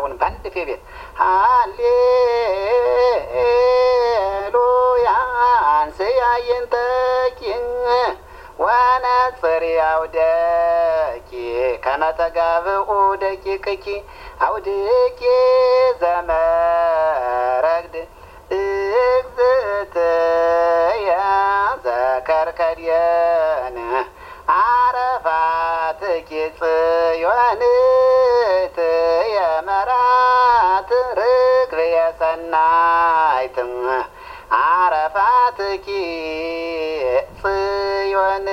አሁን ባንድ ቤት ሃሌሉያ አንስያየንተኪ ወነጽር ያውደኪ ከመተጋብኡ ደቂቅኪ አውድኪ ዘመረግድ እግዝእትየ ዘከርከድየን አረፋትኪ ጽዮንትየ መራት ርግብየ ሰናይት አረፋትኪ ጽዮን